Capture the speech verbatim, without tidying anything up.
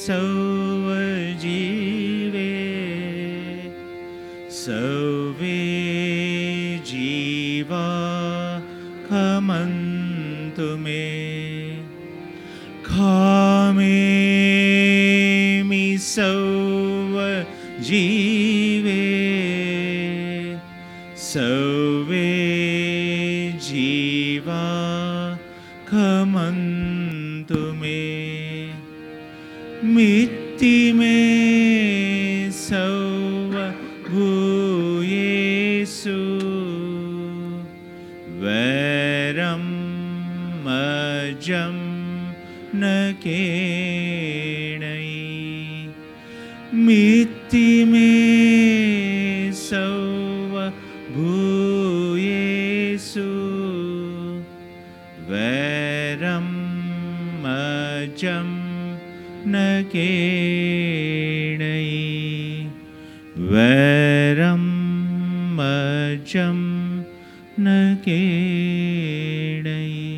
सौव जीवे सौवे जीवा खमन्तु मे खामेमि सौव जीवे सौवे जीवा खमन्तु मे मित्ति मे सौव भूयेषु वैरं मजं न केणै मित्ति मे सौव भूयेषु वैरं मजं न केणै वैरं मजं न केणै।